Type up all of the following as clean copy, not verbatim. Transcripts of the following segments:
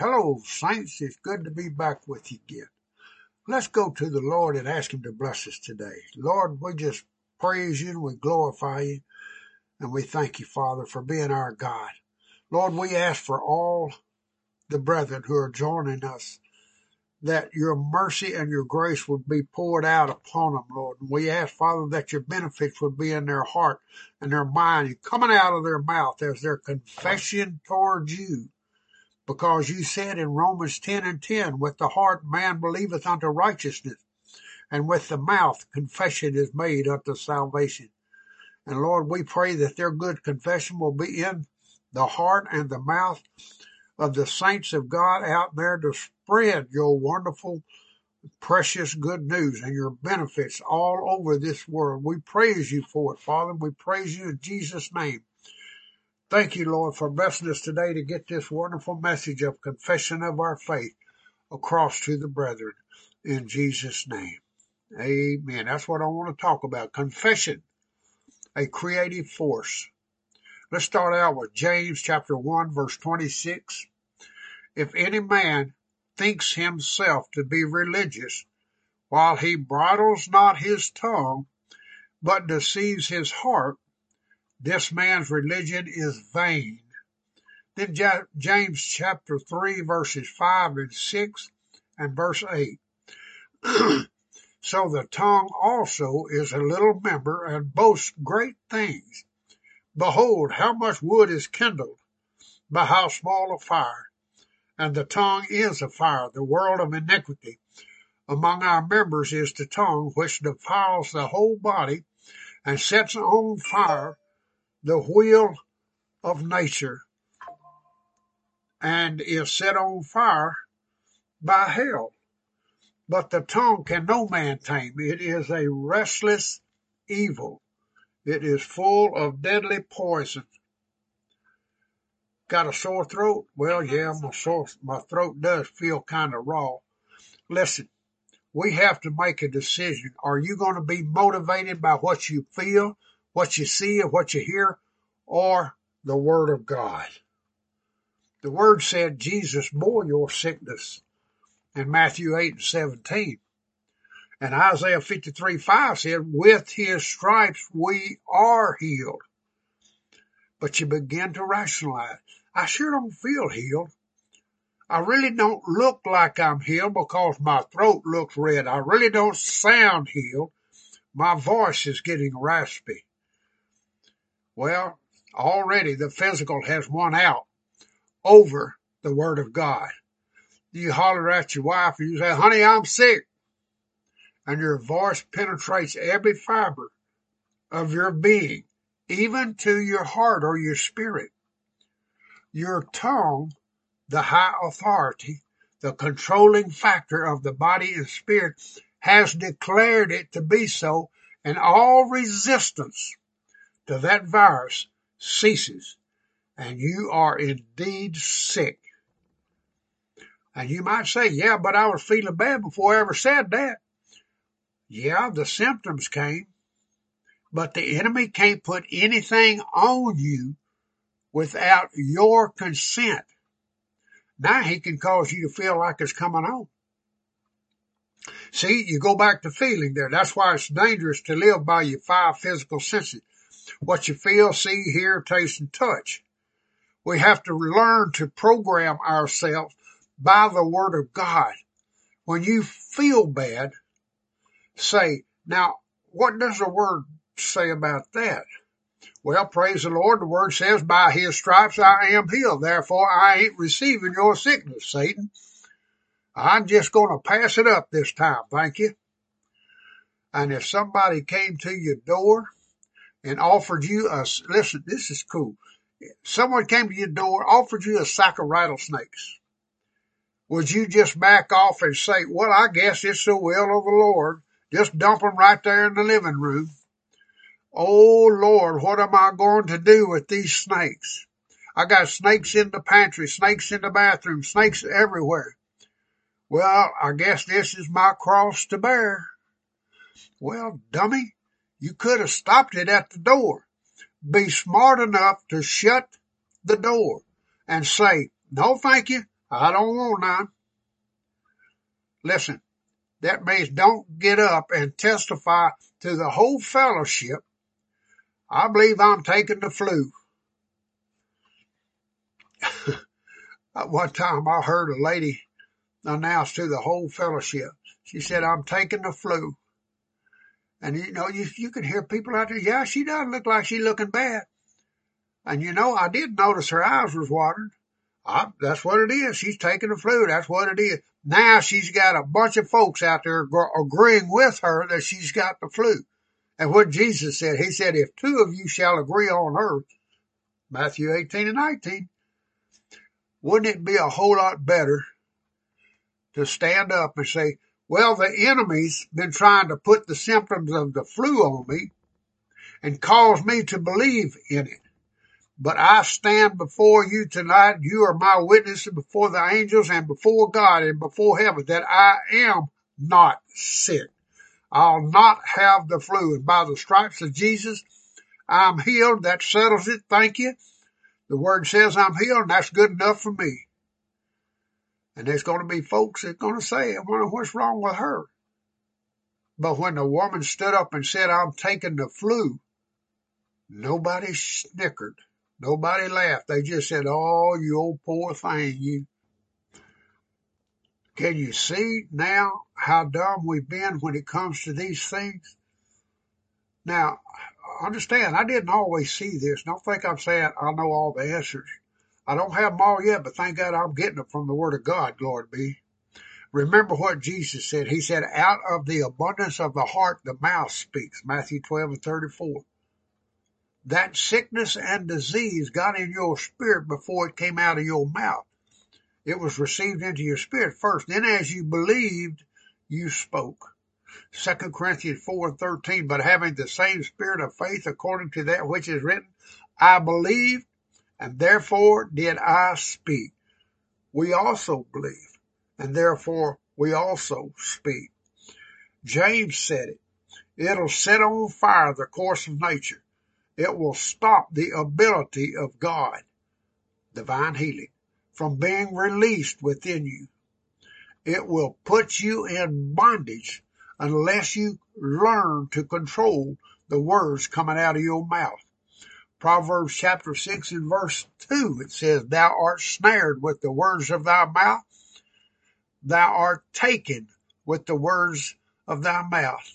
Hello, saints. It's good to be back with you again. Let's go to the Lord and ask Him to bless us today. Lord, we just praise you and we glorify you and we thank you, Father, for being our God. Lord, we ask for all the brethren who are joining us that your mercy and your grace would be poured out upon them, Lord. And we ask, Father, that your benefits would be in their heart and their mind and coming out of their mouth as their confession towards you. Because you said in Romans 10:10, with the heart man believeth unto righteousness, and with the mouth confession is made unto salvation. And Lord, we pray that their good confession will be in the heart and the mouth of the saints of God out there to spread your wonderful, precious good news and your benefits all over this world. We praise you for it, Father. We praise you in Jesus' name. Thank you, Lord, for blessing us today to get this wonderful message of confession of our faith across to the brethren in Jesus' name. Amen. That's what I want to talk about. Confession, a creative force. Let's start out with James chapter 1, verse 26. If any man thinks himself to be religious, while he bridles not his tongue, but deceives his heart, this man's religion is vain. Then James chapter 3, verses 5 and 6 and verse 8. So the tongue also is a little member and boasts great things. Behold, how much wood is kindled by how small a fire. And the tongue is a fire, the world of iniquity. Among our members is the tongue, which defiles the whole body and sets on fire the wheel of nature, and is set on fire by hell. But the tongue can no man tame. It is a restless evil. It is full of deadly poison. Got a sore throat? Well, yeah, my throat does feel kind of raw. Listen, we have to make a decision. Are you going to be motivated by what you feel, what you see, or what you hear, or the Word of God? The Word said Jesus bore your sickness in Matthew 8:17. And Isaiah 53:5 said, with his stripes we are healed. But you begin to rationalize. I sure don't feel healed. I really don't look like I'm healed because my throat looks red. I really don't sound healed. My voice is getting raspy. Well, already the physical has won out over the Word of God. You holler at your wife and you say, honey, I'm sick. And your voice penetrates every fiber of your being, even to your heart or your spirit. Your tongue, the high authority, the controlling factor of the body and spirit, has declared it to be so, and all resistance to that virus ceases, and you are indeed sick. And you might say, yeah, but I was feeling bad before I ever said that. Yeah, the symptoms came, but the enemy can't put anything on you without your consent. Now he can cause you to feel like it's coming on. See, you go back to feeling there. That's why it's dangerous to live by your five physical senses. What you feel, see, hear, taste, and touch. We have to learn to program ourselves by the Word of God. When you feel bad, say, now, what does the Word say about that? Well, praise the Lord, the Word says, by His stripes I am healed. Therefore, I ain't receiving your sickness, Satan. I'm just going to pass it up this time, thank you. And if somebody came to your door and offered you listen, this is cool. Someone came to your door, offered you a sack of rattlesnakes. Would you just back off and say, well, I guess it's the will of the Lord. Just dump them right there in the living room. Oh, Lord, what am I going to do with these snakes? I got snakes in the pantry, snakes in the bathroom, snakes everywhere. Well, I guess this is my cross to bear. Well, dummy, you could have stopped it at the door. Be smart enough to shut the door and say, no, thank you. I don't want none. Listen, that means don't get up and testify to the whole fellowship, I believe I'm taking the flu. At one time I heard a lady announce to the whole fellowship, she said, I'm taking the flu. And you could hear people out there, yeah, she doesn't look like she's looking bad. And I did notice her eyes was watering. That's what it is. She's taking the flu. That's what it is. Now she's got a bunch of folks out there agreeing with her that she's got the flu. And what Jesus said, he said, if two of you shall agree on earth, Matthew 18 and 19, wouldn't it be a whole lot better to stand up and say, well, the enemy's been trying to put the symptoms of the flu on me and cause me to believe in it. But I stand before you tonight. You are my witnesses before the angels and before God and before heaven that I am not sick. I'll not have the flu. And by the stripes of Jesus, I'm healed. That settles it. Thank you. The word says I'm healed, and that's good enough for me. And there's going to be folks that are going to say, I wonder what's wrong with her. But when the woman stood up and said, I'm taking the flu, nobody snickered. Nobody laughed. They just said, oh, you old poor thing, you. Can you see now how dumb we've been when it comes to these things? Now, understand, I didn't always see this. Don't think I'm saying I know all the answers. I don't have them all yet, but thank God I'm getting them from the Word of God, glory be. Remember what Jesus said. He said, out of the abundance of the heart, the mouth speaks. Matthew 12 and 34. That sickness and disease got in your spirit before it came out of your mouth. It was received into your spirit first. Then as you believed, you spoke. 2 Corinthians 4 and 13, but having the same spirit of faith according to that which is written, I believed, and therefore did I speak. We also believe, and therefore we also speak. James said it. It'll set on fire the course of nature. It will stop the ability of God, divine healing, from being released within you. It will put you in bondage unless you learn to control the words coming out of your mouth. Proverbs chapter 6 and verse 2, it says, thou art snared with the words of thy mouth. Thou art taken with the words of thy mouth.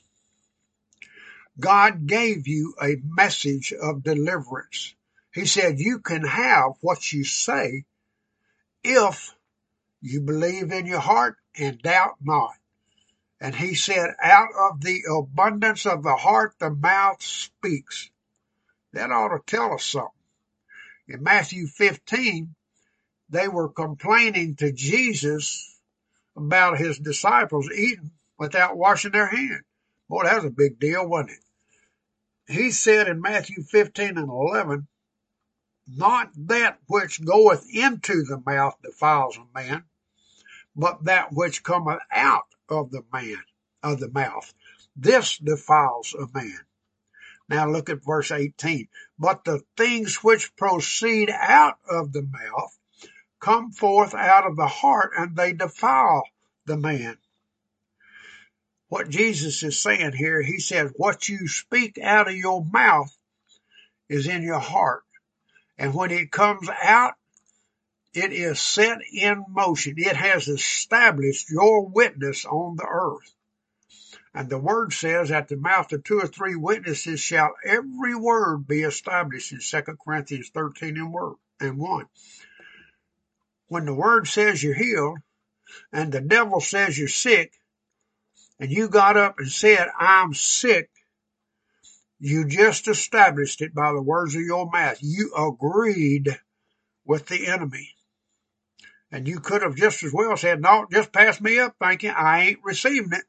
God gave you a message of deliverance. He said you can have what you say if you believe in your heart and doubt not. And he said, out of the abundance of the heart, the mouth speaks. That ought to tell us something. In Matthew 15, they were complaining to Jesus about his disciples eating without washing their hands. Boy, that was a big deal, wasn't it? He said in Matthew 15 and 11, not that which goeth into the mouth defiles a man, but that which cometh out of the mouth. This defiles a man. Now look at verse 18. But the things which proceed out of the mouth come forth out of the heart, and they defile the man. What Jesus is saying here, he says, what you speak out of your mouth is in your heart. And when it comes out, it is set in motion. It has established your witness on the earth. And the word says, at the mouth of 2 or 3 witnesses shall every word be established in 2 Corinthians 13 and 1. When the word says you're healed and the devil says you're sick, and you got up and said, I'm sick, you just established it by the words of your mouth. You agreed with the enemy. And you could have just as well said, no, just pass me up, thank you. I ain't receiving it.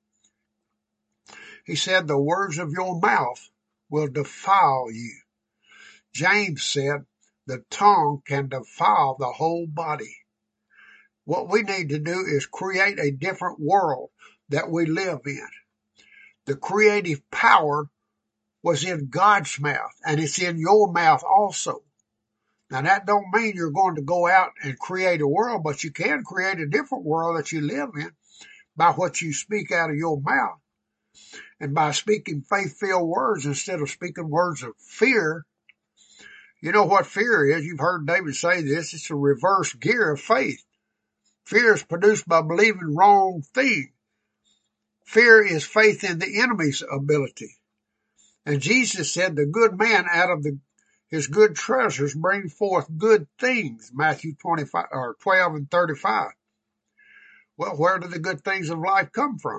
He said, the words of your mouth will defile you. James said, the tongue can defile the whole body. What we need to do is create a different world that we live in. The creative power was in God's mouth, and it's in your mouth also. Now, that don't mean you're going to go out and create a world, but you can create a different world that you live in by what you speak out of your mouth. And by speaking faith-filled words instead of speaking words of fear. You know what fear is? You've heard David say this. It's a reverse gear of faith. Fear is produced by believing wrong things. Fear is faith in the enemy's ability. And Jesus said, the good man out of his good treasures bring forth good things. Matthew 25 or 12 and 35. Well, where do the good things of life come from?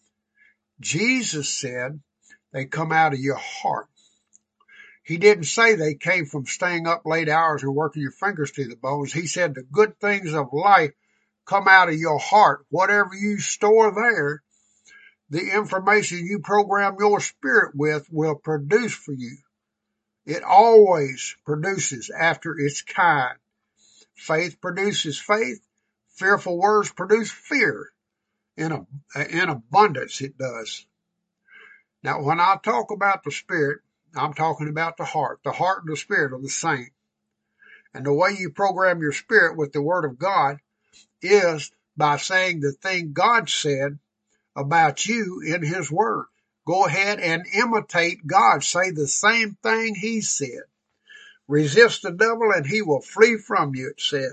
Jesus said they come out of your heart. He didn't say they came from staying up late hours and working your fingers to the bones. He said the good things of life come out of your heart. Whatever you store there, the information you program your spirit with will produce for you. It always produces after its kind. Faith produces faith. Fearful words produce fear. In abundance it does. Now, when I talk about the spirit, I'm talking about the heart. The heart and the spirit are the same. And the way you program your spirit with the word of God is by saying the thing God said about you in his word. Go ahead and imitate God. Say the same thing he said. Resist the devil and he will flee from you, it says.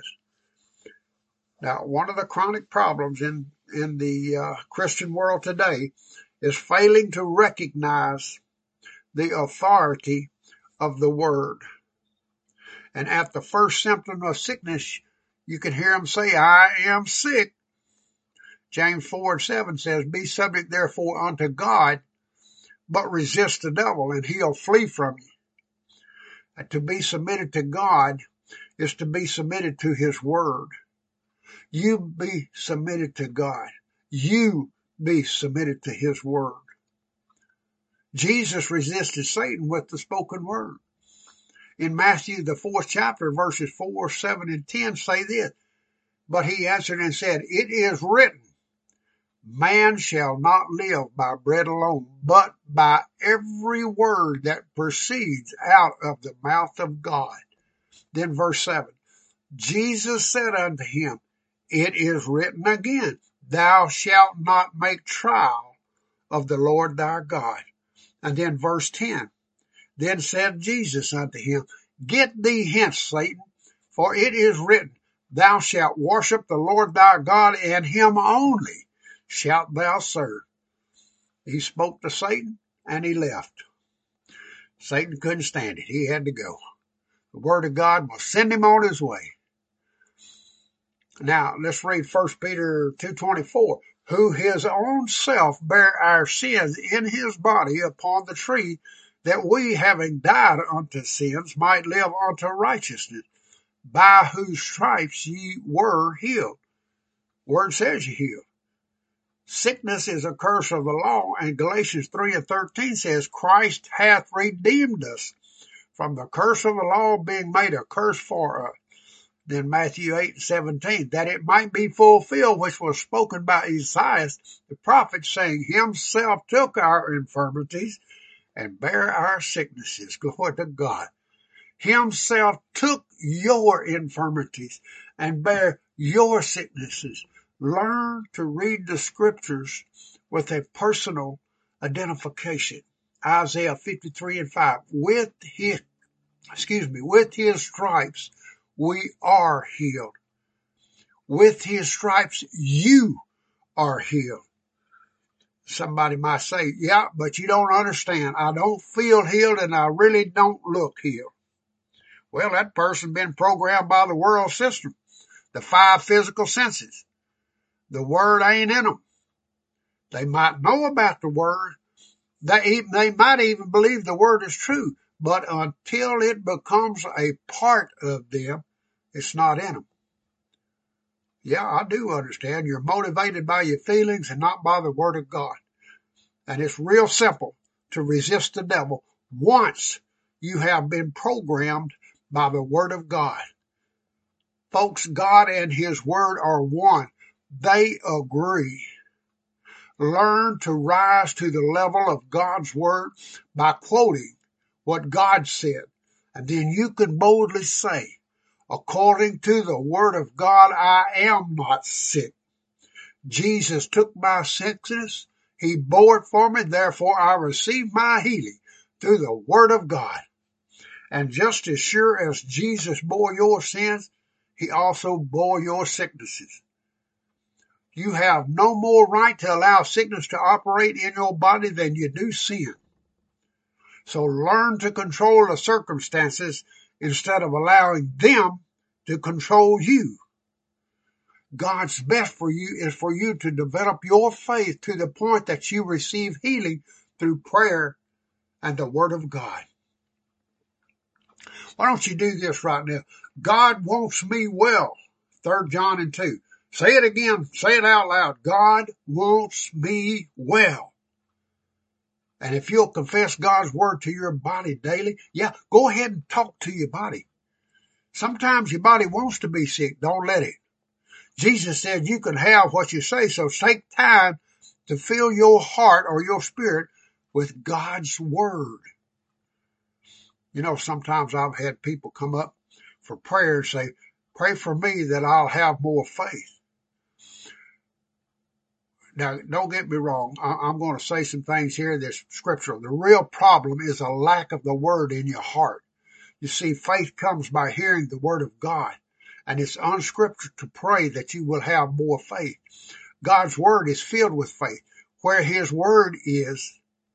Now, one of the chronic problems in the Christian world today is failing to recognize the authority of the word. And at the first symptom of sickness, you can hear him say, I am sick. James 4:7 says, be subject therefore unto God, but resist the devil and he'll flee from you. And to be submitted to God is to be submitted to his word. You be submitted to God. You be submitted to his word. Jesus resisted Satan with the spoken word. In Matthew, the 4th chapter, verses 4, 7, and 10 say this, but he answered and said, it is written, man shall not live by bread alone, but by every word that proceeds out of the mouth of God. Then verse 7, Jesus said unto him, it is written again, thou shalt not make trial of the Lord thy God. And then verse 10, then said Jesus unto him, get thee hence, Satan, for it is written, thou shalt worship the Lord thy God, and him only shalt thou serve. He spoke to Satan, and he left. Satan couldn't stand it. He had to go. The word of God will send him on his way. Now, let's read 1 Peter 2:24. Who his own self bare our sins in his body upon the tree, that we, having died unto sins, might live unto righteousness, by whose stripes ye were healed. Word says you healed. Sickness is a curse of the law, and Galatians 3:13 says, Christ hath redeemed us from the curse of the law, being made a curse for us. Then Matthew 8:17, that it might be fulfilled, which was spoken by Isaiah the prophet, saying, himself took our infirmities and bare our sicknesses. Glory to God. Himself took your infirmities and bare your sicknesses. Learn to read the scriptures with a personal identification. Isaiah 53:5, with his stripes we are healed. With his stripes you are healed. Somebody might say, yeah, but you don't understand. I don't feel healed and I really don't look healed. Well, that person been programmed by the world system, the 5 physical senses. The word ain't in them. They might know about the word. They might even believe the word is true, but until it becomes a part of them, it's not in them. Yeah, I do understand. You're motivated by your feelings and not by the word of God. And it's real simple to resist the devil once you have been programmed by the word of God. Folks, God and his word are one. They agree. Learn to rise to the level of God's word by quoting what God said And then you can boldly say, according to the word of God, I am not sick. Jesus took my sickness. He bore it for me. Therefore, I receive my healing through the word of God. And just as sure as Jesus bore your sins, he also bore your sicknesses. You have no more right to allow sickness to operate in your body than you do sin. So learn to control the circumstances instead of allowing them to control you. God's best for you is for you to develop your faith to the point that you receive healing through prayer and the word of God. Why don't you do this right now? God wants me well. 3 John and 2. Say it again. Say it out loud. God wants me well. And if you'll confess God's word to your body daily, go ahead and talk to your body. Sometimes your body wants to be sick. Don't let it. Jesus said you can have what you say, so take time to fill your heart or your spirit with God's word. You know, sometimes I've had people come up for prayer and say, pray for me that I'll have more faith. Now, don't get me wrong. I'm going to say some things here that's scriptural. The real problem is a lack of the word in your heart. You see, faith comes by hearing the word of God. And it's unscriptural to pray that you will have more faith. God's word is filled with faith. Where his word is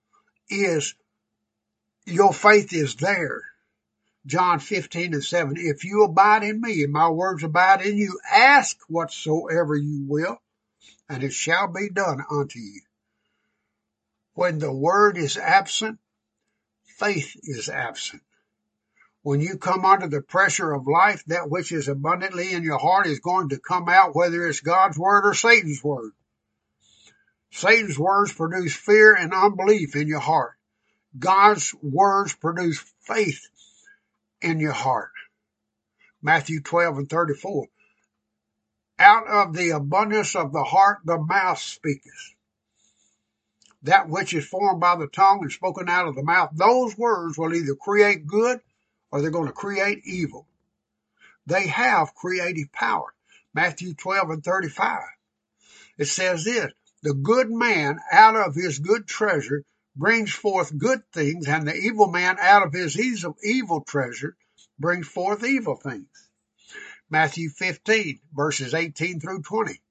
your faith is there. John 15:7. If you abide in me and my words abide in you, ask whatsoever you will, and it shall be done unto you. When the word is absent, faith is absent. When you come under the pressure of life, that which is abundantly in your heart is going to come out, whether it's God's word or Satan's word. Satan's words produce fear and unbelief in your heart. God's words produce faith in your heart. Matthew 12:34. Out of the abundance of the heart, the mouth speaketh. That which is formed by the tongue and spoken out of the mouth, those words will either create good or they're going to create evil. They have creative power. Matthew 12:35. It says this, the good man out of his good treasure brings forth good things, and the evil man out of his evil treasure brings forth evil things. Matthew 15, verses 18 through 20.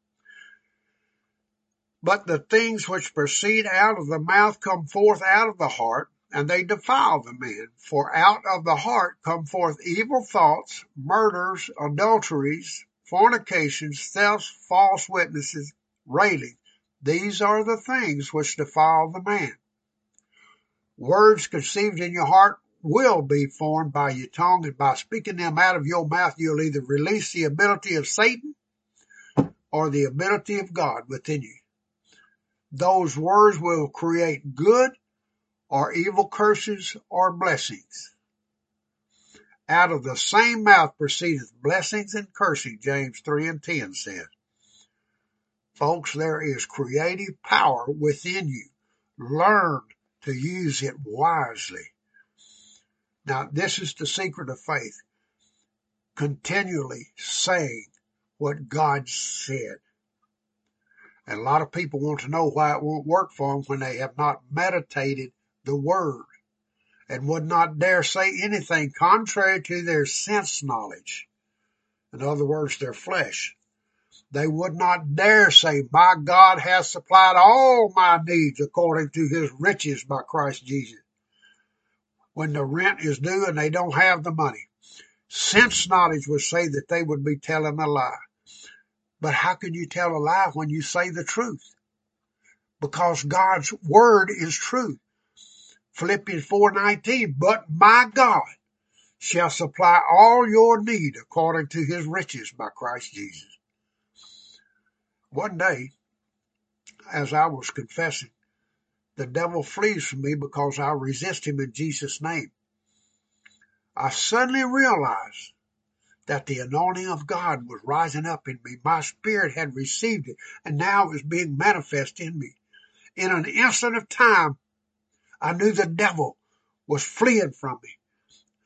But the things which proceed out of the mouth come forth out of the heart, and they defile the man. For out of the heart come forth evil thoughts, murders, adulteries, fornications, thefts, false witnesses, railing. These are the things which defile the man. Words conceived in your heart will be formed by your tongue, and by speaking them out of your mouth, you'll either release the ability of Satan or the ability of God within you. Those words will create good or evil curses or blessings. Out of the same mouth proceedeth blessings and cursing, James 3:10 says. Folks, there is creative power within you. Learn to use it wisely. Now, this is the secret of faith. Continually saying what God said. And a lot of people want to know why it won't work for them when they have not meditated the word and would not dare say anything contrary to their sense knowledge. In other words, their flesh. They would not dare say, my God has supplied all my needs according to his riches by Christ Jesus. When the rent is due and they don't have the money. Sense knowledge would say that they would be telling a lie. But how can you tell a lie when you say the truth? Because God's word is truth. Philippians 4:19, but my God shall supply all your need according to his riches by Christ Jesus. One day, as I was confessing, the devil flees from me because I resist him in Jesus' name. I suddenly realized that the anointing of God was rising up in me. My spirit had received it, and now it was being manifest in me. In an instant of time, I knew the devil was fleeing from me.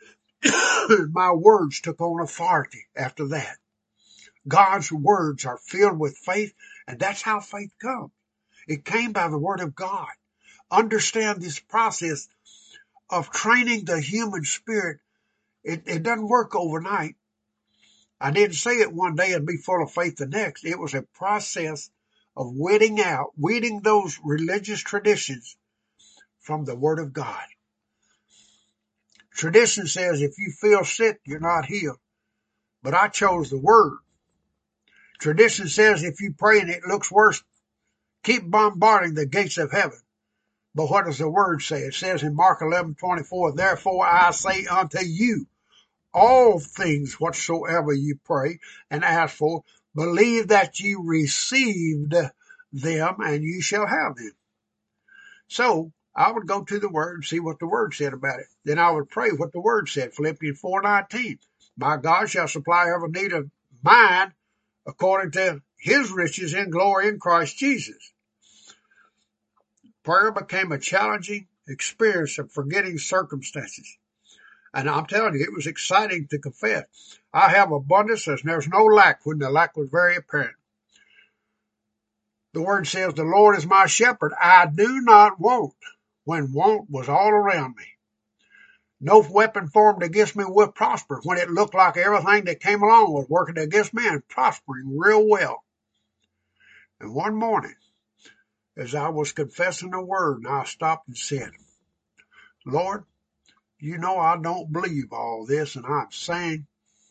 My words took on authority after that. God's words are filled with faith, and that's how faith comes. It came by the word of God. Understand this process of training the human spirit. It doesn't work overnight. I didn't say it one day and be full of faith the next. It was a process of weeding those religious traditions from the word of God. Tradition says if you feel sick, you're not healed. But I chose the word. Tradition says if you pray and it looks worse, keep bombarding the gates of heaven. But what does the word say? It says in Mark 11:24, therefore I say unto you, all things whatsoever you pray and ask for, believe that you received them and you shall have them. So I would go to the word and see what the word said about it. Then I would pray what the word said. Philippians 4:19. My God shall supply every need of mine according to his riches in glory in Christ Jesus. Prayer became a challenging experience of forgetting circumstances. And I'm telling you, it was exciting to confess. I have abundance, and there's no lack when the lack was very apparent. The word says, the Lord is my shepherd. I do not want when want was all around me. No weapon formed against me will prosper when it looked like everything that came along was working against me and prospering real well. And one morning, as I was confessing the word, I stopped and said, Lord, you know I don't believe all this, and I'm saying,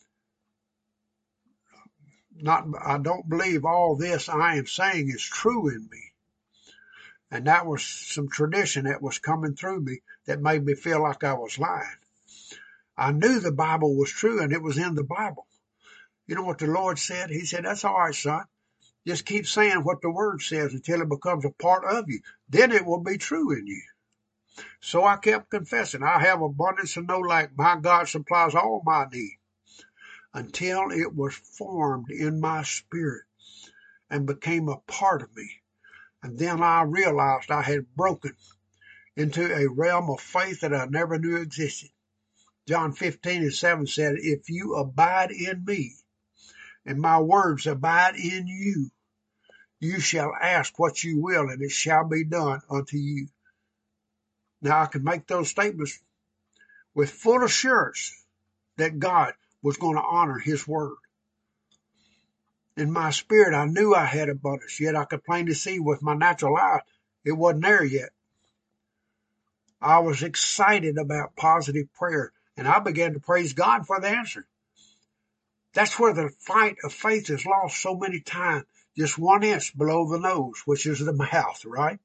I don't believe all this I am saying is true in me. And that was some tradition that was coming through me that made me feel like I was lying. I knew the Bible was true, and it was in the Bible. You know what the Lord said? He said, that's all right, son. Just keep saying what the word says until it becomes a part of you. Then it will be true in you. So I kept confessing, I have abundance and no lack. My God supplies all my need. Until it was formed in my spirit and became a part of me. And then I realized I had broken into a realm of faith that I never knew existed. John 15:7 said, if you abide in me and my words abide in you, you shall ask what you will and it shall be done unto you. Now I can make those statements with full assurance that God was going to honor his word. In my spirit, I knew I had abundance, yet I could plainly see with my natural eye it wasn't there yet. I was excited about positive prayer, and I began to praise God for the answer. That's where the fight of faith is lost so many times, just 1 inch below the nose, which is the mouth, right?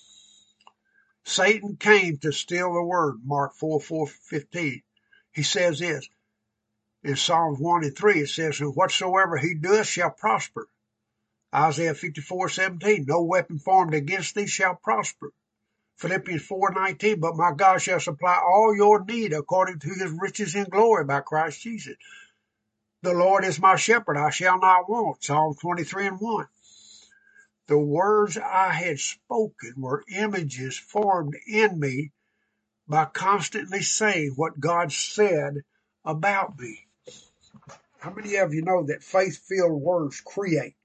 Satan came to steal the word, Mark 4:15. He says this, in Psalms 1:3, it says, and whatsoever he doeth shall prosper. Isaiah 54:17, no weapon formed against thee shall prosper. Philippians 4:19, but my God shall supply all your need according to his riches in glory by Christ Jesus. The Lord is my shepherd, I shall not want. Psalm 23:1. The words I had spoken were images formed in me by constantly saying what God said about me. How many of you know that faith-filled words create?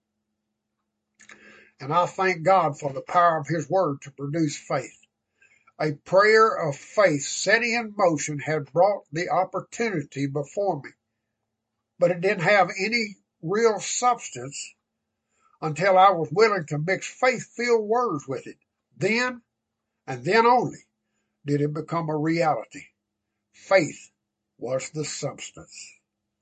And I thank God for the power of his word to produce faith. A prayer of faith setting in motion had brought the opportunity before me, but it didn't have any real substance until I was willing to mix faith-filled words with it. Then, and then only, did it become a reality. Faith was the substance.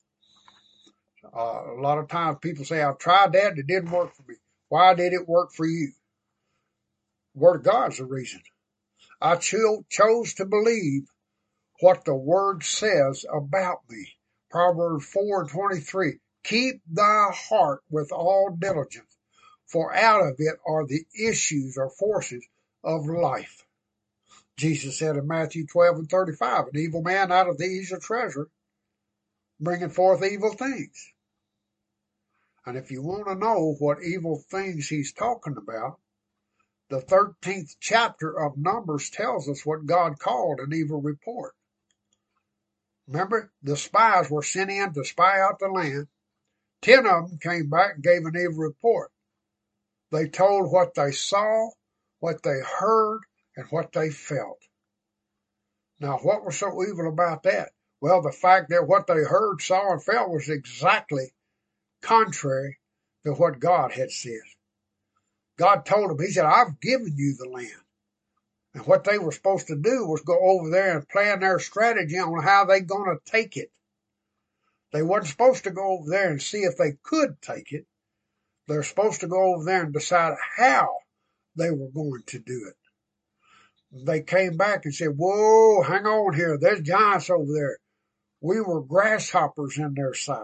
A lot of times people say, I've tried that and it didn't work for me. Why did it work for you? The Word of God's the reason. I chose to believe what the Word says about me. Proverbs 4:23. Keep thy heart with all diligence, for out of it are the issues or forces of life. Jesus said in Matthew 12:35, an evil man out of the ease treasure, bringing forth evil things. And if you want to know what evil things he's talking about, the 13th chapter of Numbers tells us what God called an evil report. Remember, the spies were sent in to spy out the land. 10 of them came back and gave an evil report. They told what they saw, what they heard, and what they felt. Now, what was so evil about that? Well, the fact that what they heard, saw, and felt was exactly contrary to what God had said. God told them, he said, I've given you the land. And what they were supposed to do was go over there and plan their strategy on how they're going to take it. They weren't supposed to go over there and see if they could take it. They're supposed to go over there and decide how they were going to do it. They came back and said, whoa, hang on here. There's giants over there. We were grasshoppers in their size.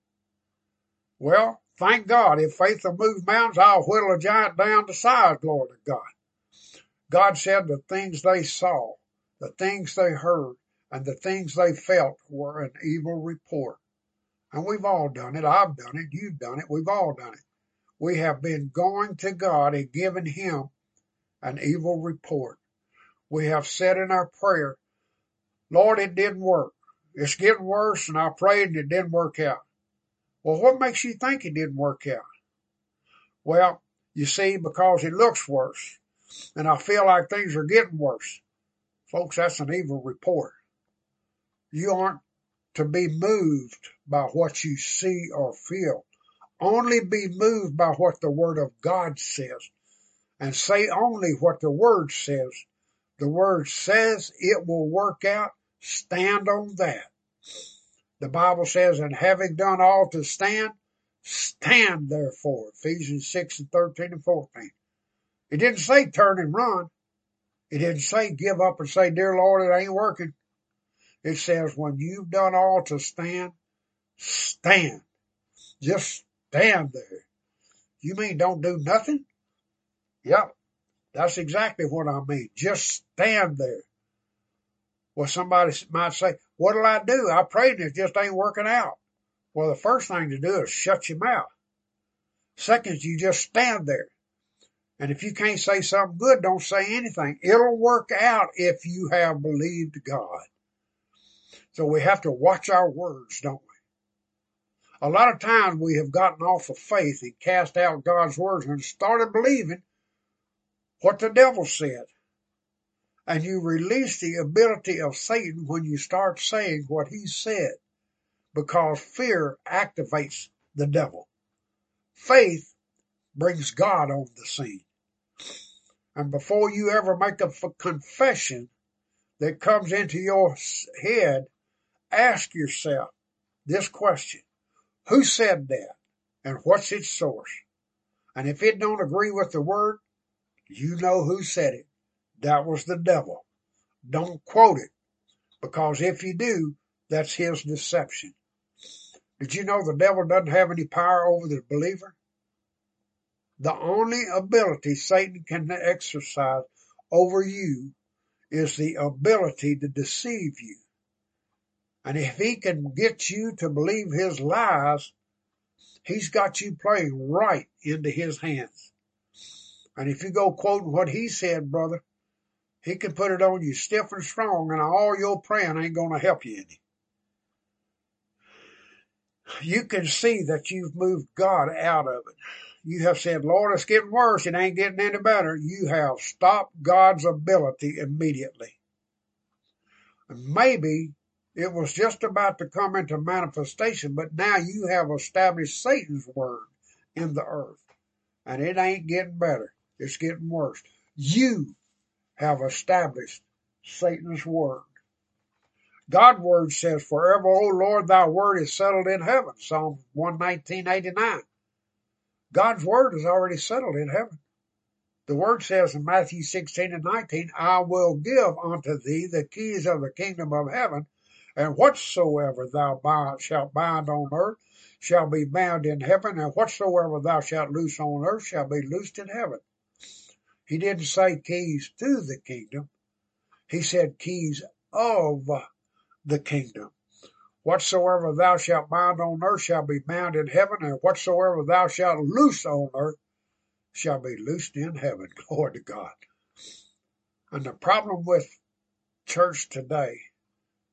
Well, thank God. If faith will move mountains, I'll whittle a giant down to size, glory to God. God said the things they saw, the things they heard, and the things they felt were an evil report. And we've all done it. I've done it. You've done it. We've all done it. We have been going to God and giving him an evil report. We have said in our prayer, Lord, it didn't work. It's getting worse, and I prayed and it didn't work out. Well, what makes you think it didn't work out? Well, you see, because it looks worse, and I feel like things are getting worse. Folks, that's an evil report. You aren't to be moved by what you see or feel. Only be moved by what the Word of God says, and say only what the Word says. The Word says it will work out. Stand on that. The Bible says, and having done all to stand, stand therefore. Ephesians 6 and 13 and 14. It didn't say turn and run. It didn't say give up and say, dear Lord, it ain't working. It says when you've done all to stand, stand. Just stand there. You mean don't do nothing? Yep, that's exactly what I mean. Just stand there. Well, somebody might say, what'll I do? I prayed and it just ain't working out. Well, the first thing to do is shut your mouth. Second, you just stand there. And if you can't say something good, don't say anything. It'll work out if you have believed God. So we have to watch our words, don't we? A lot of times we have gotten off of faith and cast out God's words and started believing what the devil said. And you release the ability of Satan when you start saying what he said, because fear activates the devil. Faith brings God on the scene. And before you ever make a confession that comes into your head, ask yourself this question. Who said that? And what's its source? And if it don't agree with the word, you know who said it. That was the devil. Don't quote it, because if you do, that's his deception. Did you know the devil doesn't have any power over the believer? The only ability Satan can exercise over you is the ability to deceive you. And if he can get you to believe his lies, he's got you playing right into his hands. And if you go quoting what he said, brother, he can put it on you stiff and strong, and all your praying ain't going to help you any. You can see that you've moved God out of it. You have said, Lord, it's getting worse. It ain't getting any better. You have stopped God's ability immediately. And maybe it was just about to come into manifestation, but now you have established Satan's word in the earth. And it ain't getting better. It's getting worse. You have established Satan's word. God's word says, forever, O Lord, thy word is settled in heaven. Psalm 119:89. God's word is already settled in heaven. The word says in Matthew 16 and 19, I will give unto thee the keys of the kingdom of heaven, and whatsoever thou shalt bind on earth shall be bound in heaven, and whatsoever thou shalt loose on earth shall be loosed in heaven. He didn't say keys to the kingdom. He said keys of the kingdom. Whatsoever thou shalt bind on earth shall be bound in heaven, and whatsoever thou shalt loose on earth shall be loosed in heaven. Glory to God. And the problem with church today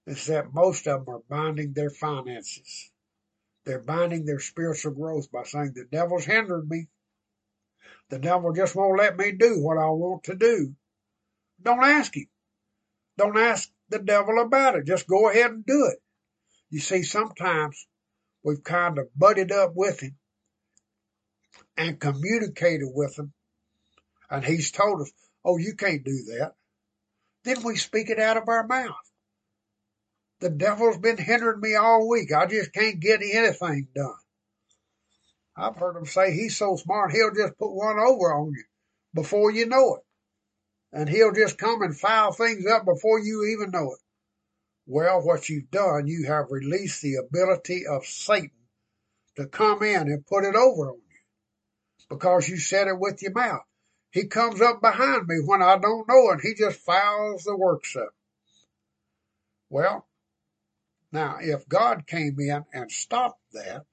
is that most of them are binding their finances. They're binding their spiritual growth by saying, the devil's hindered me. The devil just won't let me do what I want to do. Don't ask him. Don't ask the devil about it. Just go ahead and do it. You see, sometimes we've kind of butted up with him and communicated with him, and he's told us, oh, you can't do that. Then we speak it out of our mouth. The devil's been hindering me all week. I just can't get anything done. I've heard him say he's so smart he'll just put one over on you before you know it. And he'll just come and foul things up before you even know it. Well, what you've done, you have released the ability of Satan to come in and put it over on you because you said it with your mouth. He comes up behind me when I don't know it. He just fouls the works up. Well, now, if God came in and stopped that,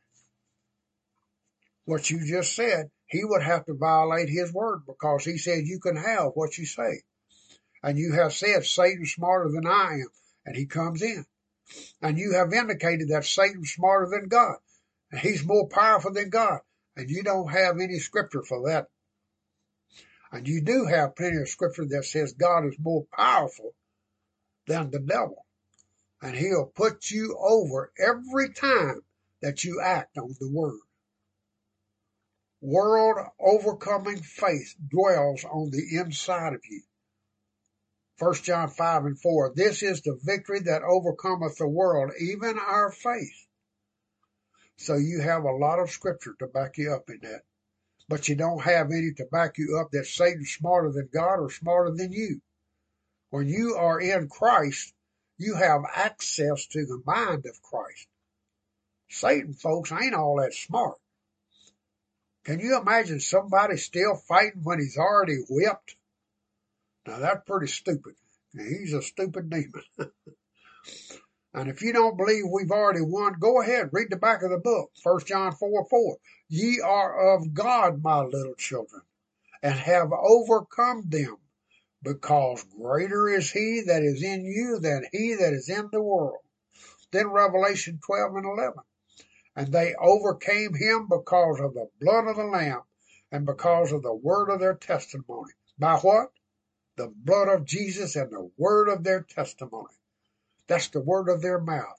what you just said, he would have to violate his word because he said you can have what you say. And you have said Satan's smarter than I am, and he comes in. And you have indicated that Satan's smarter than God, and he's more powerful than God, and you don't have any scripture for that. And you do have plenty of scripture that says God is more powerful than the devil, and he'll put you over every time that you act on the word. World overcoming faith dwells on the inside of you. 1 John 5:4, this is the victory that overcometh the world, even our faith. So you have a lot of scripture to back you up in that. But you don't have any to back you up that Satan's smarter than God or smarter than you. When you are in Christ, you have access to the mind of Christ. Satan, folks, ain't all that smart. Can you imagine somebody still fighting when he's already whipped? Now, that's pretty stupid. He's a stupid demon. And if you don't believe we've already won, go ahead, read the back of the book, 1 John 4:4. Ye are of God, my little children, and have overcome them, because greater is he that is in you than he that is in the world. Then Revelation 12:11. And they overcame him because of the blood of the Lamb and because of the word of their testimony. By what? The blood of Jesus and the word of their testimony. That's the word of their mouth.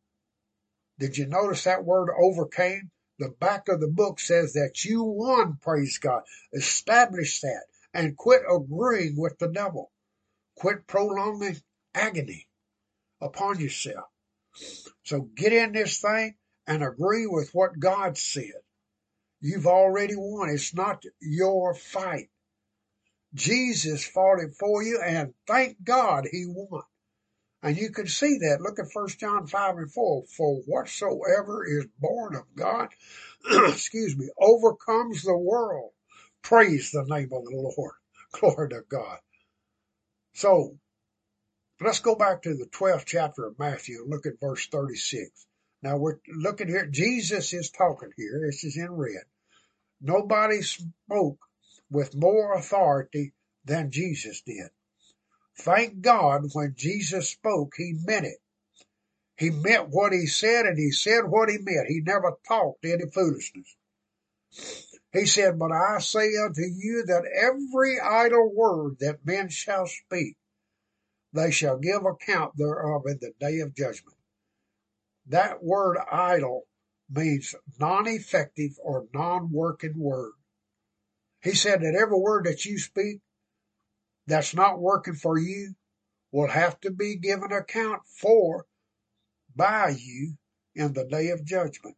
Did you notice that word overcame? The back of the book says that you won, praise God. Establish that and quit agreeing with the devil. Quit prolonging agony upon yourself. So get in this thing and agree with what God said. You've already won. It's not your fight. Jesus fought it for you, and thank God he won. And you can see that. Look at 1 John 5:4. For whatsoever is born of God, overcomes the world. Praise the name of the Lord. Glory to God. So, let's go back to the 12th chapter of Matthew and look at verse 36. Now we're looking here. Jesus is talking here. This is in red. Nobody spoke with more authority than Jesus did. Thank God when Jesus spoke, he meant it. He meant what he said, and he said what he meant. He never talked any foolishness. He said, but I say unto you that every idle word that men shall speak, they shall give account thereof in the day of judgment. That word idle means non-effective or non-working word. He said that every word that you speak that's not working for you will have to be given account for by you in the day of judgment.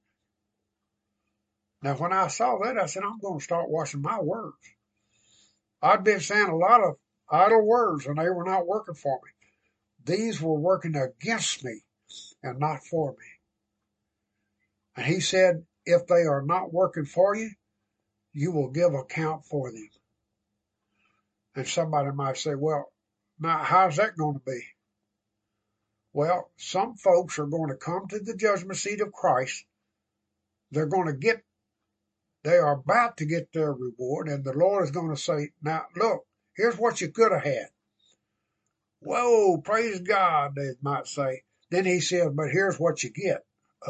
Now, when I saw that, I said, I'm going to start watching my words. I'd been saying a lot of idle words, and they were not working for me. These were working against me and not for me. And he said, if they are not working for you, you will give account for them. And somebody might say, well, now how's that going to be? Well, some folks are going to come to the judgment seat of Christ. They are about to get their reward, and the Lord is going to say, now look, here's what you could have had. Whoa, praise God, they might say. Then he says, but here's what you get.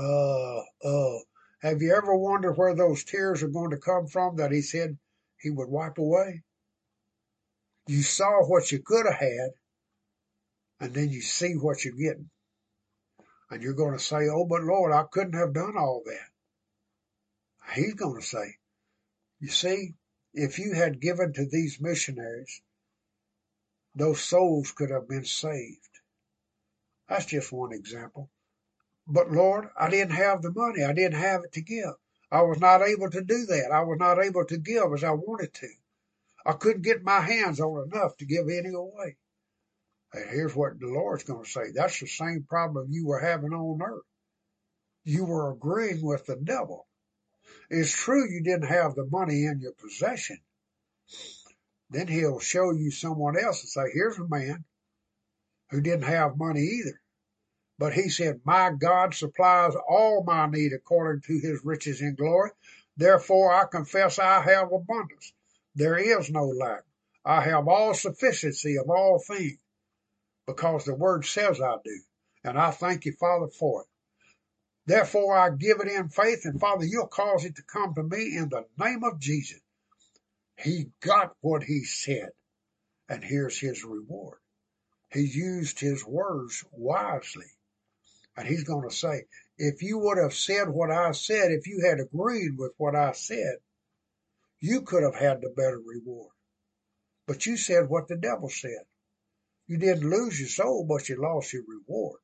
Have you ever wondered where those tears are going to come from that he said he would wipe away? You saw what you could have had, and then you see what you're getting. And you're going to say, oh, but Lord, I couldn't have done all that. He's going to say, you see, if you had given to these missionaries, those souls could have been saved. That's just one example. But Lord, I didn't have the money. I didn't have it to give. I was not able to do that. I was not able to give as I wanted to. I couldn't get my hands on enough to give any away. And here's what the Lord's going to say. That's the same problem you were having on earth. You were agreeing with the devil. It's true you didn't have the money in your possession. Then he'll show you someone else and say, here's a man who didn't have money either. But he said, my God supplies all my need according to his riches in glory. Therefore I confess I have abundance. There is no lack. I have all sufficiency of all things because the word says I do. And I thank you, Father, for it. Therefore I give it in faith, and Father, you'll cause it to come to me in the name of Jesus. He got what he said, and here's his reward. He used his words wisely. And he's going to say, if you would have said what I said, if you had agreed with what I said, you could have had the better reward. But you said what the devil said. You didn't lose your soul, but you lost your reward.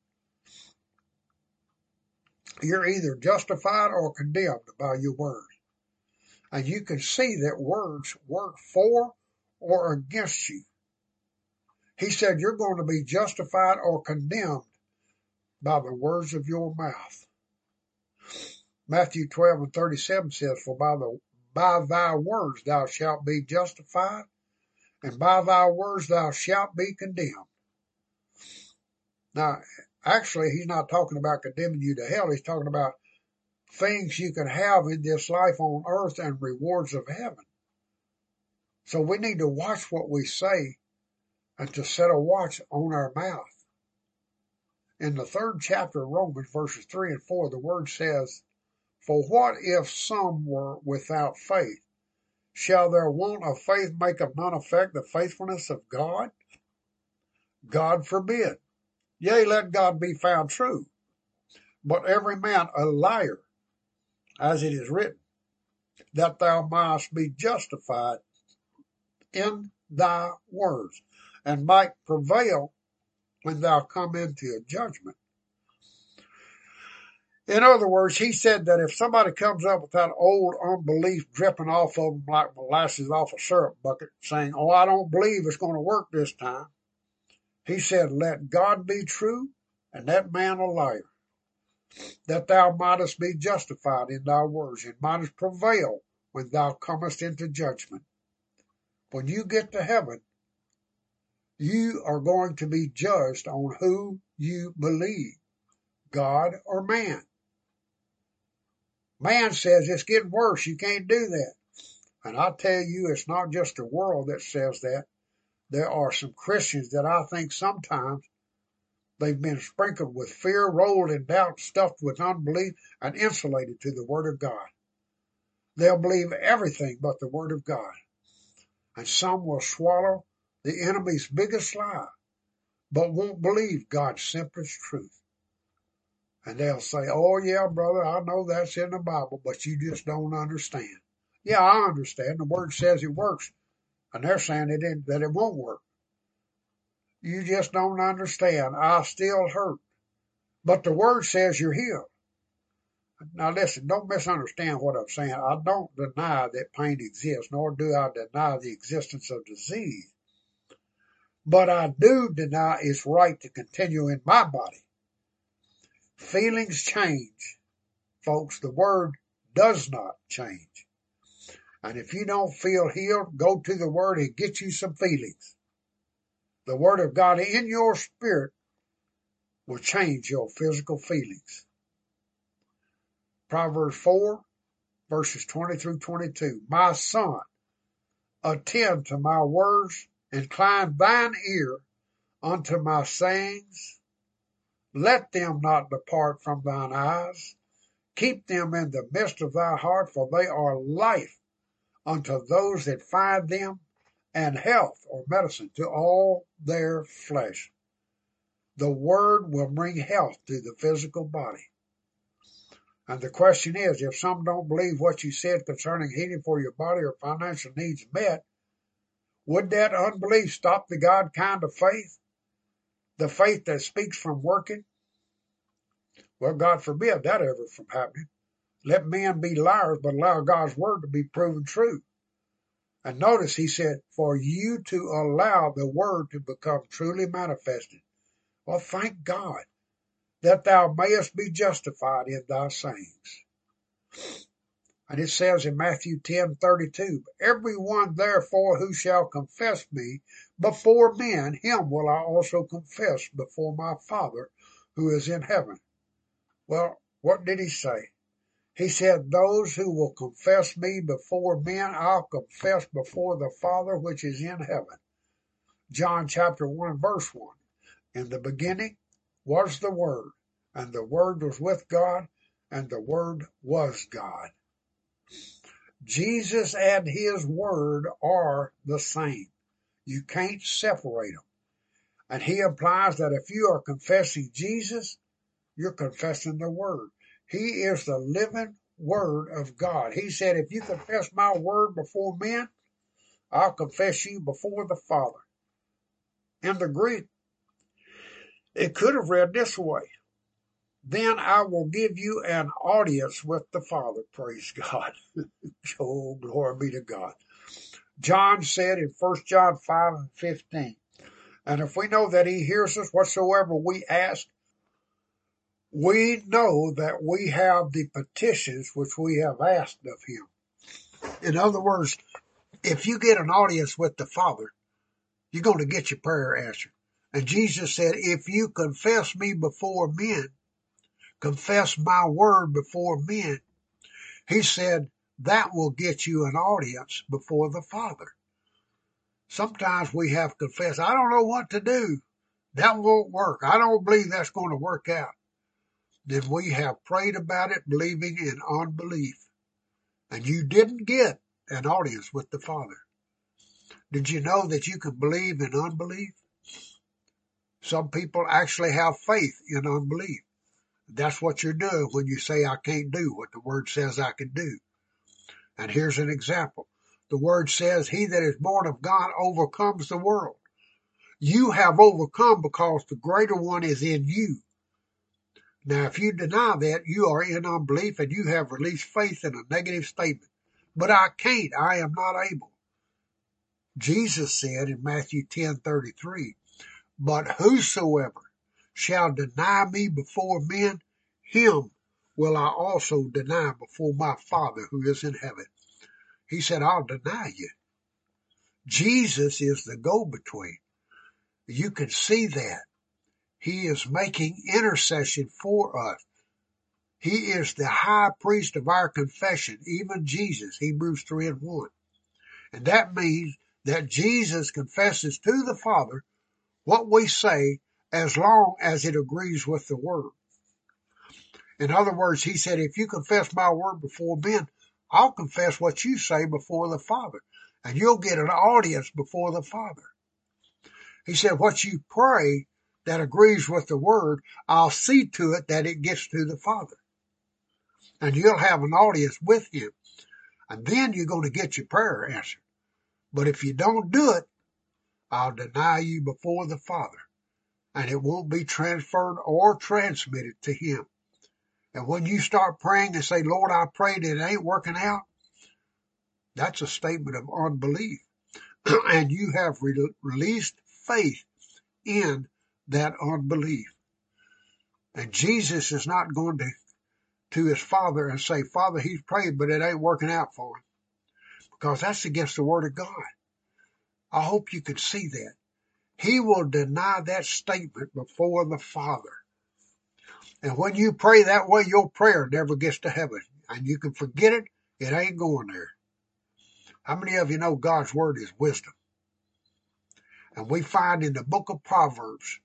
You're either justified or condemned by your words. And you can see that words work for or against you. He said you're going to be justified or condemned by the words of your mouth. Matthew 12:37 says, for by thy words thou shalt be justified, and by thy words thou shalt be condemned. Now, actually, he's not talking about condemning you to hell. He's talking about things you can have in this life on earth and rewards of heaven. So we need to watch what we say and to set a watch on our mouth. In the 3rd chapter of Romans, verses 3 and 4, the word says, for what if some were without faith? Shall their want of faith make of none effect the faithfulness of God? God forbid. Yea, let God be found true, but every man a liar, as it is written, that thou mightest be justified in thy words, and might prevail when thou come into a judgment. In other words, he said that if somebody comes up with that old unbelief dripping off of them like molasses off a syrup bucket, saying, oh, I don't believe it's going to work this time. He said, let God be true and that man a liar, that thou mightest be justified in thy words and mightest prevail when thou comest into judgment. When you get to heaven, you are going to be judged on who you believe, God or man. Man says it's getting worse. You can't do that. And I tell you, it's not just the world that says that. There are some Christians that I think sometimes they've been sprinkled with fear, rolled in doubt, stuffed with unbelief, and insulated to the Word of God. They'll believe everything but the Word of God. And some will swallow the enemy's biggest lie, but won't believe God's simplest truth. And they'll say, oh, yeah, brother, I know that's in the Bible, but you just don't understand. Yeah, I understand. The Word says it works. And they're saying that it won't work. You just don't understand. I still hurt. But the Word says you're healed. Now listen, don't misunderstand what I'm saying. I don't deny that pain exists, nor do I deny the existence of disease. But I do deny its right to continue in my body. Feelings change. Folks, the Word does not change. And if you don't feel healed, go to the Word and get you some feelings. The Word of God in your spirit will change your physical feelings. Proverbs 4, verses 20 through 22. My son, attend to my words, incline thine ear unto my sayings. Let them not depart from thine eyes. Keep them in the midst of thy heart, for they are life unto those that find them, and health or medicine to all their flesh. The word will bring health to the physical body. And the question is, if some don't believe what you said concerning healing for your body or financial needs met, would that unbelief stop the God kind of faith? The faith that speaks from working? Well, God forbid that ever from happening. Let men be liars, but allow God's word to be proven true. And notice he said, for you to allow the word to become truly manifested. Well, thank God that thou mayest be justified in thy sayings. And it says in Matthew 10:32, every one therefore who shall confess me before men, him will I also confess before my Father who is in heaven. Well, what did he say? He said, those who will confess me before men, I'll confess before the Father which is in heaven. John chapter 1 verse 1. In the beginning was the Word, and the Word was with God, and the Word was God. Jesus and his word are the same. You can't separate them. And he implies that if you are confessing Jesus, you're confessing the word. He is the living word of God. He said, if you confess my word before men, I'll confess you before the Father. In the Greek, it could have read this way. Then I will give you an audience with the Father. Praise God. Oh, glory be to God. John said in 1 John 5:15, and if we know that he hears us whatsoever we ask, we know that we have the petitions which we have asked of him. In other words, if you get an audience with the Father, you're going to get your prayer answered. And Jesus said, if you confess me before men, confess my word before men, he said, that will get you an audience before the Father. Sometimes we have confessed, I don't know what to do. That won't work. I don't believe that's going to work out. Then we have prayed about it, believing in unbelief. And you didn't get an audience with the Father. Did you know that you can believe in unbelief? Some people actually have faith in unbelief. That's what you're doing when you say, I can't do what the Word says I can do. And here's an example. The Word says, he that is born of God overcomes the world. You have overcome because the greater one is in you. Now, if you deny that, you are in unbelief and you have released faith in a negative statement. But I can't. I am not able. Jesus said in Matthew 10:33, but whosoever shall deny me before men, him will I also deny before my Father who is in heaven. He said, I'll deny you. Jesus is the go-between. You can see that. He is making intercession for us. He is the high priest of our confession, even Jesus, Hebrews 3:1. And that means that Jesus confesses to the Father what we say as long as it agrees with the Word. In other words, he said, if you confess my word before men, I'll confess what you say before the Father, and you'll get an audience before the Father. He said, what you pray that agrees with the Word, I'll see to it that it gets to the Father. And you'll have an audience with him. And then you're going to get your prayer answered. But if you don't do it, I'll deny you before the Father. And it won't be transferred or transmitted to him. And when you start praying and say, Lord, I prayed and it ain't working out, that's a statement of unbelief. And you have released faith in that unbelief. And Jesus is not going to his Father and say, Father, he's prayed, but it ain't working out for him. Because that's against the Word of God. I hope you can see that. He will deny that statement before the Father. And when you pray that way, your prayer never gets to heaven. And you can forget it, it ain't going there. How many of you know God's Word is wisdom? And we find in the book of Proverbs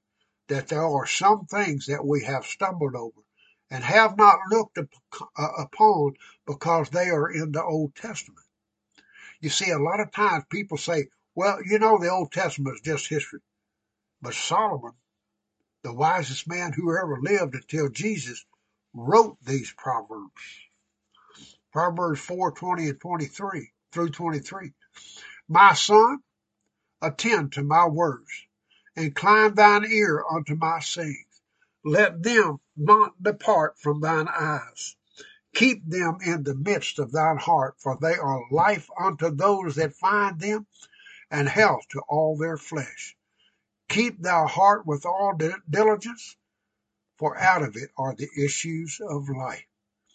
that there are some things that we have stumbled over and have not looked upon because they are in the Old Testament. You see, a lot of times people say, well, the Old Testament is just history. But Solomon, the wisest man who ever lived until Jesus, wrote these Proverbs. Proverbs 4:20 and 23 through 23. My son, attend to my words, incline thine ear unto my sayings. Let them not depart from thine eyes. Keep them in the midst of thine heart, for they are life unto those that find them, and health to all their flesh. Keep thy heart with all diligence, for out of it are the issues of life.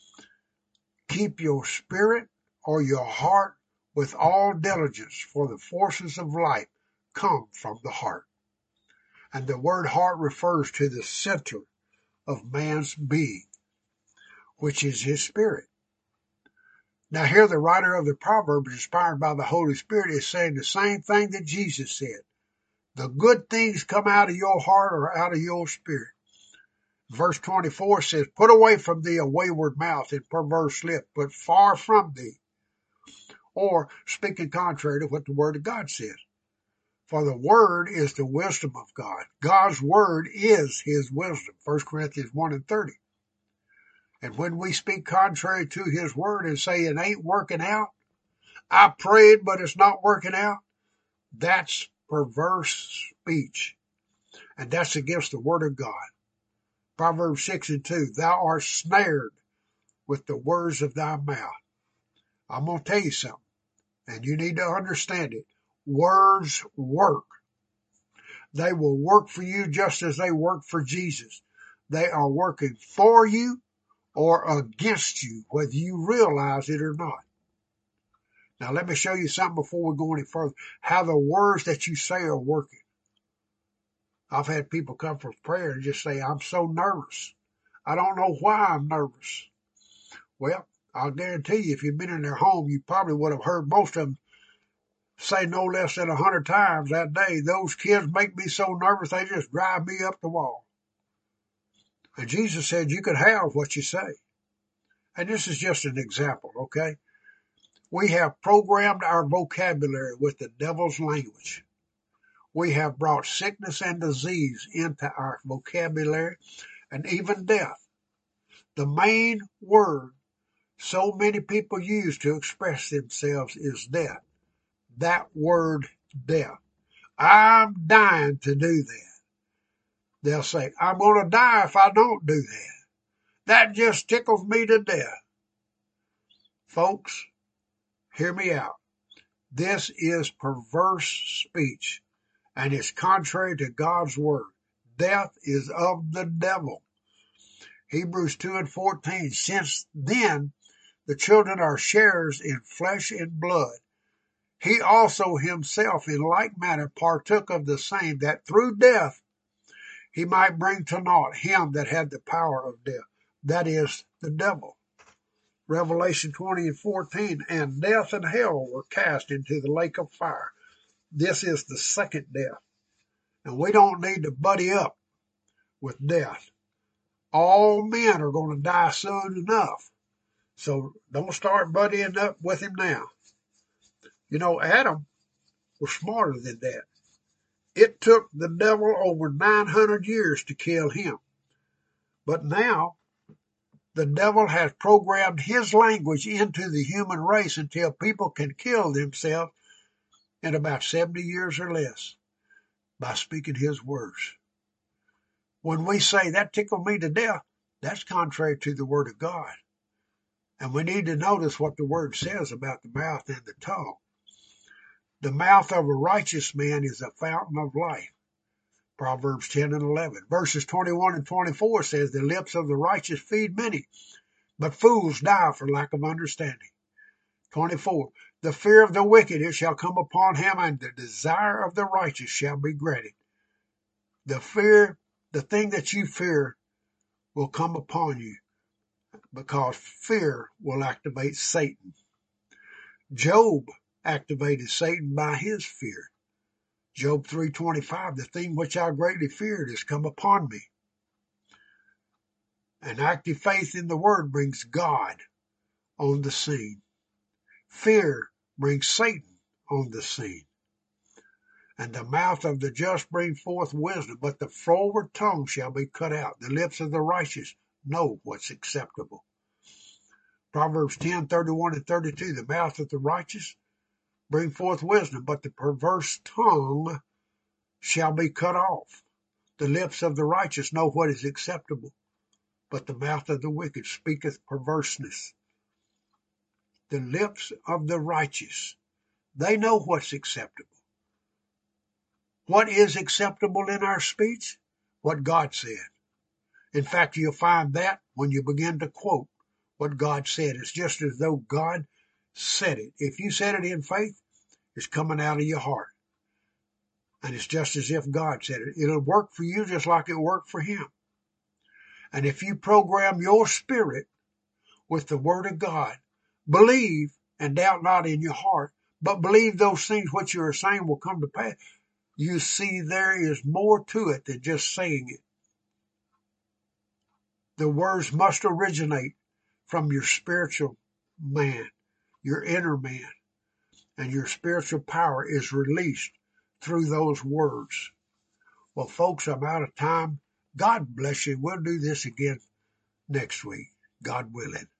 Keep your spirit or your heart with all diligence, for the forces of life come from the heart. And the word heart refers to the center of man's being, which is his spirit. Now here the writer of the proverb, inspired by the Holy Spirit, is saying the same thing that Jesus said. The good things come out of your heart or out of your spirit. Verse 24 says, put away from thee a wayward mouth and perverse lip, but far from thee. Or speaking contrary to what the word of God says. For the word is the wisdom of God. God's word is his wisdom. 1 Corinthians 1 and 30. And when we speak contrary to his word and say it ain't working out, I prayed, but it's not working out, that's perverse speech. And that's against the word of God. Proverbs 6 and 2, thou art snared with the words of thy mouth. I'm going to tell you something, and you need to understand it. Words work. They will work for you just as they work for Jesus. They are working for you or against you, whether you realize it or not. Now, let me show you something before we go any further, how the words that you say are working. I've had people come for prayer and just say, I'm so nervous. I don't know why I'm nervous. Well, I'll guarantee you, if you've been in their home, you probably would have heard most of them say no less than 100 times that day, those kids make me so nervous, they just drive me up the wall. And Jesus said you could have what you say. And this is just an example, okay? We have programmed our vocabulary with the devil's language. We have brought sickness and disease into our vocabulary and even death. The main word so many people use to express themselves is death. That word, death. I'm dying to do that. They'll say, I'm going to die if I don't do that. That just tickles me to death. Folks, hear me out. This is perverse speech, and it's contrary to God's word. Death is of the devil. Hebrews 2 and 14, since then the children are sharers in flesh and blood. He also himself in like manner partook of the same, that through death he might bring to naught him that had the power of death, that is, the devil. Revelation 20 and 14, and death and hell were cast into the lake of fire. This is the second death. And we don't need to buddy up with death. All men are going to die soon enough. So don't start buddying up with him now. Adam was smarter than that. It took the devil over 900 years to kill him. But now, the devil has programmed his language into the human race until people can kill themselves in about 70 years or less by speaking his words. When we say that tickled me to death, that's contrary to the word of God. And we need to notice what the word says about the mouth and the tongue. The mouth of a righteous man is a fountain of life. Proverbs 10 and 11. Verses 21 and 24 says, the lips of the righteous feed many, but fools die for lack of understanding. 24. The fear of the wicked, it shall come upon him, and the desire of the righteous shall be granted. The thing that you fear will come upon you, because fear will activate Satan. Job activated Satan by his fear. Job 3:25, the thing which I greatly feared has come upon me. An active faith in the word brings God on the scene. Fear brings Satan on the scene. And the mouth of the just bring forth wisdom, but the froward tongue shall be cut out. The lips of the righteous know what's acceptable. Proverbs 10:31 and 32, the mouth of the righteous bring forth wisdom, but the perverse tongue shall be cut off. The lips of the righteous know what is acceptable, but the mouth of the wicked speaketh perverseness. The lips of the righteous, they know what's acceptable. What is acceptable in our speech? What God said. In fact, you'll find that when you begin to quote what God said. It's just as though God said it. If you said it in faith, it's coming out of your heart. And it's just as if God said it. It'll work for you just like it worked for him. And if you program your spirit with the word of God, believe and doubt not in your heart, but believe those things which you are saying will come to pass. You see, there is more to it than just saying it. The words must originate from your spiritual man, your inner man, and your spiritual power is released through those words. Well, folks, I'm out of time. God bless you. We'll do this again next week, God willing.